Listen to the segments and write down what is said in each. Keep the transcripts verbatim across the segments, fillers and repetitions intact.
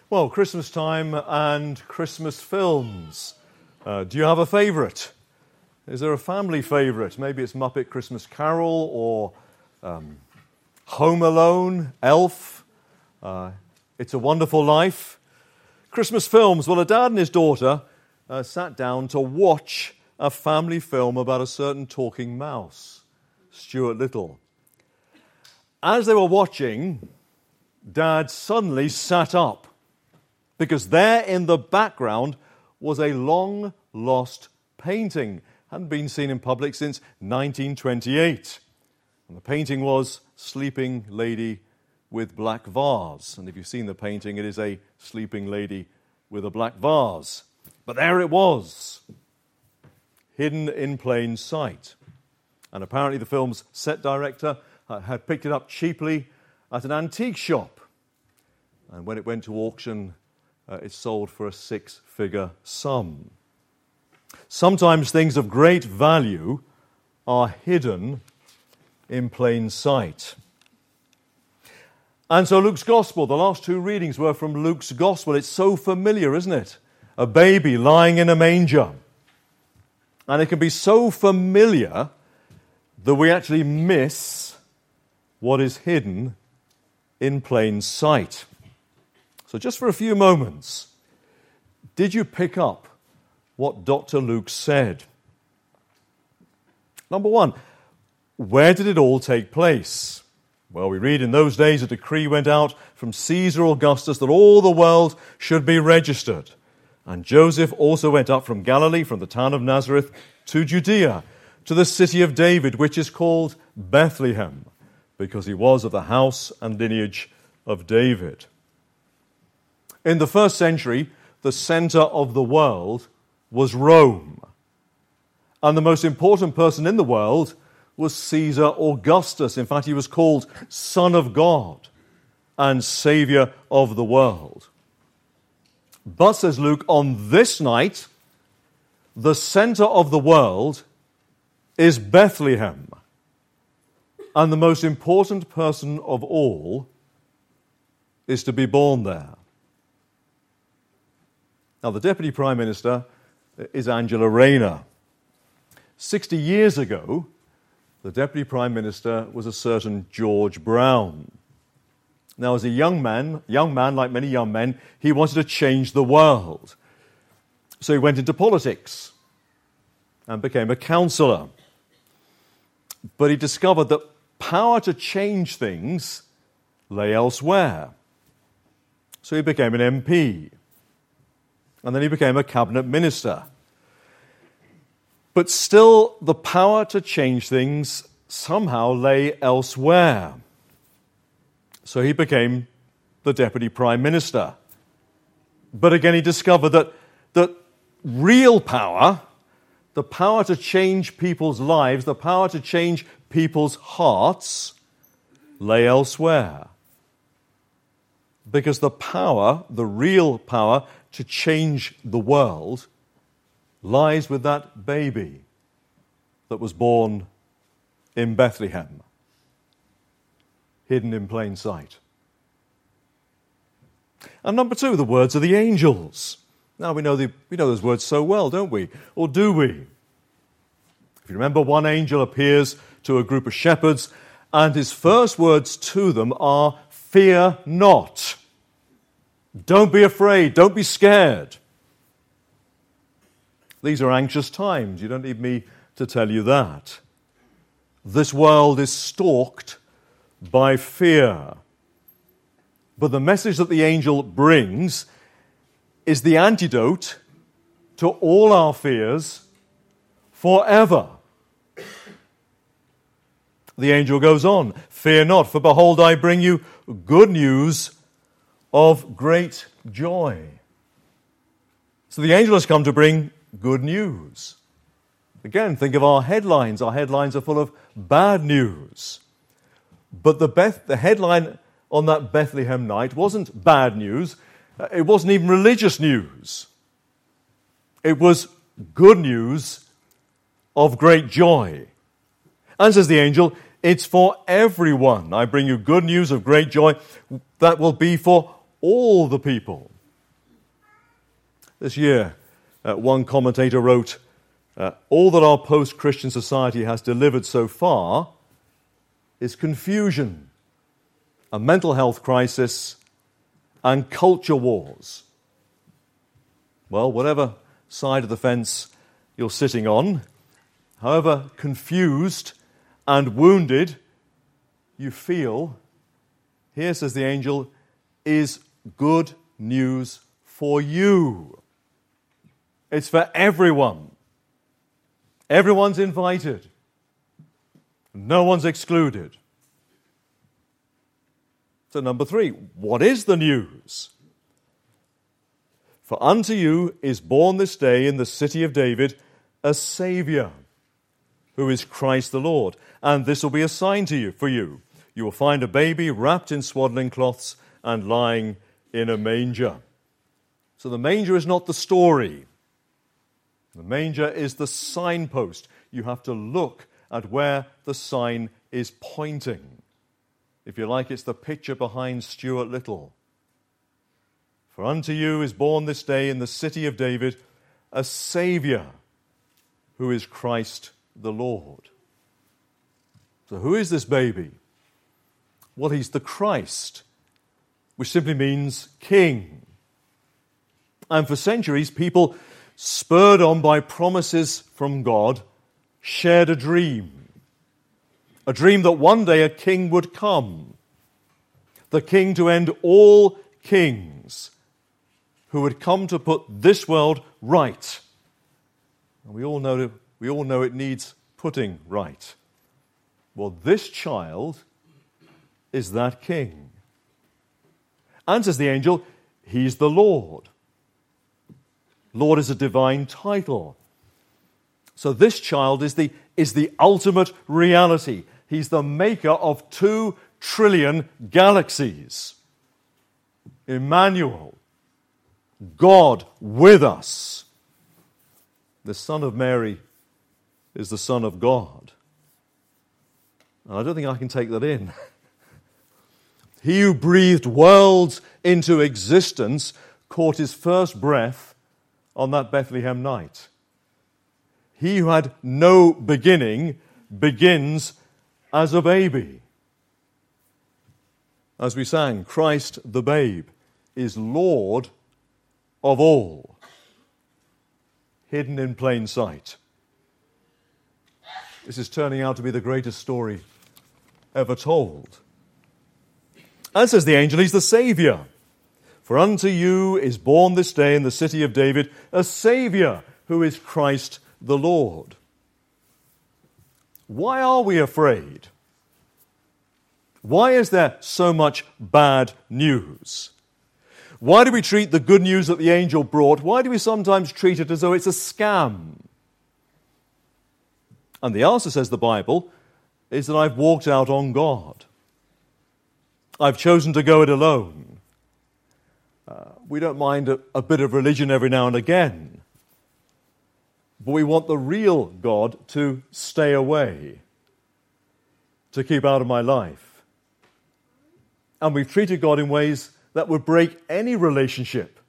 Well, Christmas time and Christmas films. Uh, do you have a favourite? Is there a family favourite? Maybe it's Muppet Christmas Carol or um, Home Alone, Elf, uh, It's a Wonderful Life. Christmas films. Well, a dad and his daughter uh, sat down to watch a family film about a certain talking mouse, Stuart Little. As they were watching, Dad suddenly sat up, because there in the background was a long-lost painting. Hadn't been seen in public since nineteen twenty-eight. And the painting was Sleeping Lady with Black Vase. And if you've seen the painting, it is a sleeping lady with a black vase. But there it was, hidden in plain sight. And apparently the film's set director uh, had picked it up cheaply at an antique shop. And when it went to auction, Uh, it's sold for a six-figure sum. Sometimes things of great value are hidden in plain sight. And so Luke's Gospel, the last two readings were from Luke's Gospel. It's so familiar, isn't it? A baby lying in a manger. And it can be so familiar that we actually miss what is hidden in plain sight. So just for a few moments, did you pick up what Doctor Luke said? Number one, where did it all take place? Well, we read in those days a decree went out from Caesar Augustus that all the world should be registered. And Joseph also went up from Galilee, from the town of Nazareth, to Judea, to the city of David, which is called Bethlehem, because he was of the house and lineage of David. In the first century, the center of the world was Rome. And the most important person in the world was Caesar Augustus. In fact, he was called Son of God and Savior of the world. But, says Luke, on this night, the center of the world is Bethlehem. And the most important person of all is to be born there. Now, the Deputy Prime Minister is Angela Rayner. Sixty years ago, the Deputy Prime Minister was a certain George Brown. Now, as a young man, young man like many young men, he wanted to change the world. So he went into politics and became a councillor. But he discovered that power to change things lay elsewhere. So he became an M P. And then he became a cabinet minister. But still, the power to change things somehow lay elsewhere. So he became the deputy prime minister. But again, he discovered that, that real power, the power to change people's lives, the power to change people's hearts, lay elsewhere. Because the power, the real power, to change the world lies with that baby that was born in Bethlehem, hidden in plain sight. And number two, the words of the angels. Now, we know, the, we know those words so well, don't we? Or do we? If you remember, one angel appears to a group of shepherds, and his first words to them are, "Fear not." Don't be afraid. Don't be scared. These are anxious times. You don't need me to tell you that. This world is stalked by fear. But the message that the angel brings is the antidote to all our fears forever. The angel goes on, "Fear not, for behold, I bring you good news of great joy." So the angel has come to bring good news. Again, think of our headlines. Our headlines are full of bad news. But the, Beth, the headline on that Bethlehem night wasn't bad news. It wasn't even religious news. It was good news of great joy. And says the angel, it's for everyone. I bring you good news of great joy that will be for all the people. This year, uh, one commentator wrote, uh, all that our post-Christian society has delivered so far is confusion, a mental health crisis, and culture wars. Well, whatever side of the fence you're sitting on, however confused and wounded you feel, here, says the angel, is good news for you. It's for everyone. Everyone's invited. No one's excluded. So number three, what is the news? For unto you is born this day in the city of David a Saviour, who is Christ the Lord. And this will be a sign to you, for you. You will find a baby wrapped in swaddling cloths and lying in a manger. So the manger is not the story. The manger is the signpost. You have to look at where the sign is pointing. If you like, it's the picture behind Stuart Little. For unto you is born this day in the city of David a Saviour, who is Christ the Lord. So who is this baby? Well, he's the Christ, which simply means king. And for centuries, people, spurred on by promises from God, shared a dream. A dream that one day a king would come. The king to end all kings, who would come to put this world right. And we all know, we all know it needs putting right. Well, this child is that king. And says the angel, he's the Lord. Lord is a divine title. So this child is the, is the ultimate reality. He's the maker of two trillion galaxies. Emmanuel, God with us. The Son of Mary is the Son of God. And I don't think I can take that in. He who breathed worlds into existence caught his first breath on that Bethlehem night. He who had no beginning begins as a baby. As we sang, Christ the babe is Lord of all, hidden in plain sight. This is turning out to be the greatest story ever told. And says the angel, he's the Saviour. For unto you is born this day in the city of David a Saviour, who is Christ the Lord. Why are we afraid? Why is there so much bad news? Why do we treat the good news that the angel brought, why do we sometimes treat it as though it's a scam? And the answer, says the Bible, is that I've walked out on God. I've chosen to go it alone. Uh, we don't mind a, a bit of religion every now and again, but we want the real God to stay away, to keep out of my life. And we've treated God in ways that would break any relationship.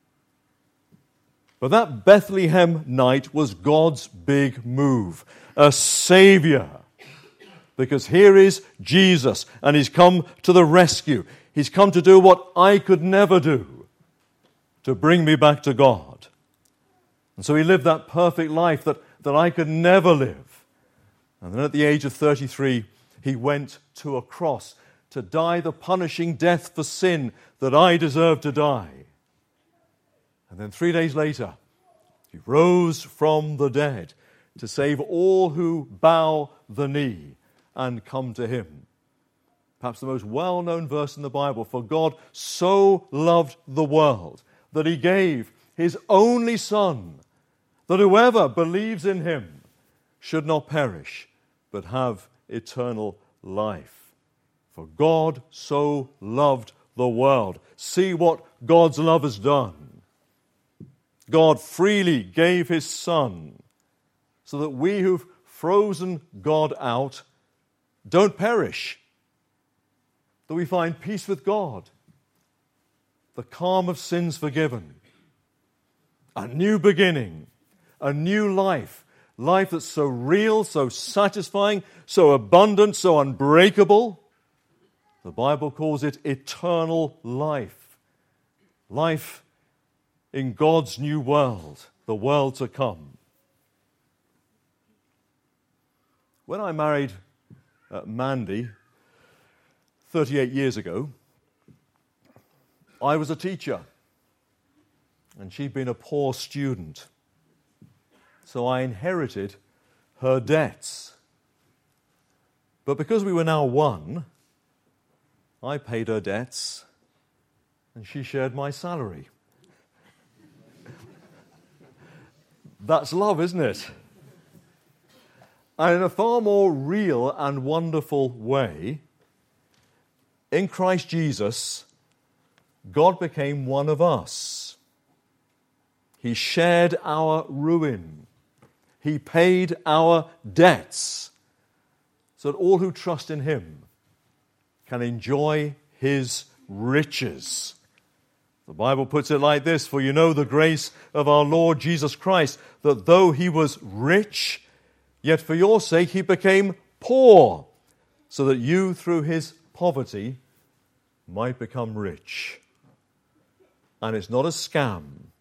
But that Bethlehem night was God's big move, a Saviour. Because here is Jesus, and he's come to the rescue. He's come to do what I could never do, to bring me back to God. And so he lived that perfect life that, that I could never live. And then at the age of thirty-three, he went to a cross to die the punishing death for sin that I deserved to die. And then three days later, he rose from the dead to save all who bow the knee and come to him. Perhaps the most well-known verse in the Bible, for God so loved the world that he gave his only Son, that whoever believes in him should not perish, but have eternal life. For God so loved the world. See what God's love has done. God freely gave his Son so that we who've frozen God out don't perish, that we find peace with God, the calm of sins forgiven, a new beginning, a new life, life that's so real, so satisfying, so abundant, so unbreakable. The Bible calls it eternal life, life in God's new world, the world to come. When I married uh, Mandy thirty-eight years ago, I was a teacher, and she'd been a poor student. So I inherited her debts. But because we were now one, I paid her debts, and she shared my salary. That's love, isn't it? And in a far more real and wonderful way, in Christ Jesus, God became one of us. He shared our ruin. He paid our debts so that all who trust in Him can enjoy His riches. The Bible puts it like this, for you know the grace of our Lord Jesus Christ, that though He was rich, yet for your sake He became poor, so that you through His poverty might become rich. And it's not a scam.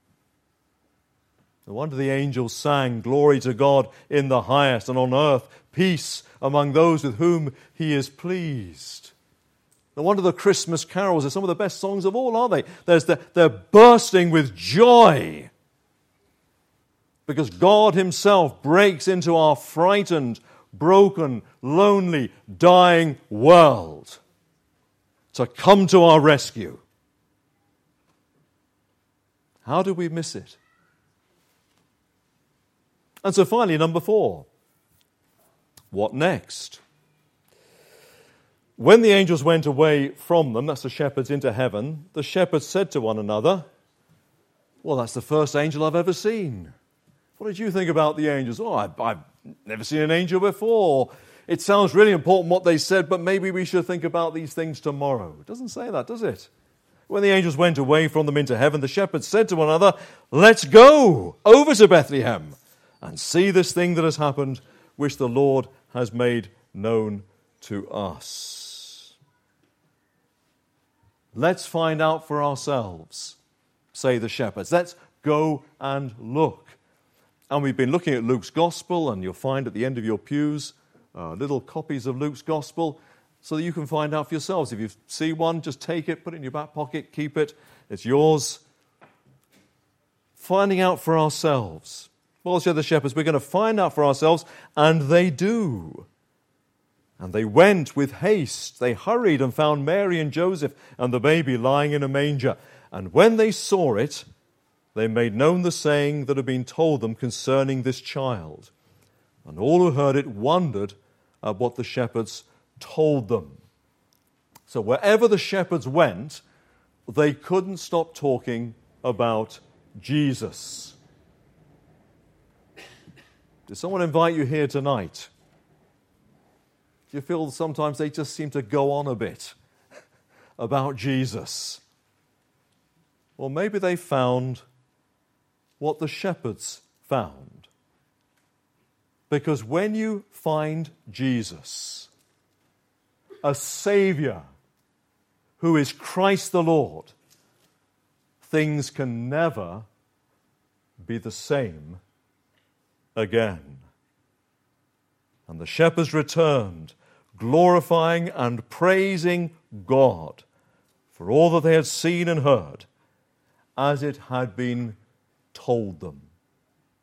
No wonder the angels sang, glory to God in the highest, and on earth peace among those with whom He is pleased. No wonder the Christmas carols are some of the best songs of all, aren't they? There's the, they're bursting with joy because God Himself breaks into our frightened, broken, lonely, dying world to come to our rescue. How do we miss it? And so finally, number four, what next? When the angels went away from them, that's the shepherds, into heaven, the shepherds said to one another, well, that's the first angel I've ever seen. What did you think about the angels? Oh, I, I've never seen an angel before. It sounds really important what they said, but maybe we should think about these things tomorrow. It doesn't say that, does it? When the angels went away from them into heaven, the shepherds said to one another, let's go over to Bethlehem and see this thing that has happened, which the Lord has made known to us. Let's find out for ourselves, say the shepherds. Let's go and look. And we've been looking at Luke's Gospel, and you'll find at the end of your pews uh, little copies of Luke's Gospel so that you can find out for yourselves. If you see one, just take it, put it in your back pocket, keep it. It's yours. Finding out for ourselves. Well, said the shepherds, we're going to find out for ourselves, and they do. And they went with haste. They hurried and found Mary and Joseph and the baby lying in a manger. And when they saw it, they made known the saying that had been told them concerning this child. And all who heard it wondered at what the shepherds told them. So wherever the shepherds went, they couldn't stop talking about Jesus. Did someone invite you here tonight? Do you feel sometimes they just seem to go on a bit about Jesus? Or maybe they found what the shepherds found. Because when you find Jesus, a Savior who is Christ the Lord, things can never be the same again. And the shepherds returned, glorifying and praising God for all that they had seen and heard, as it had been told them.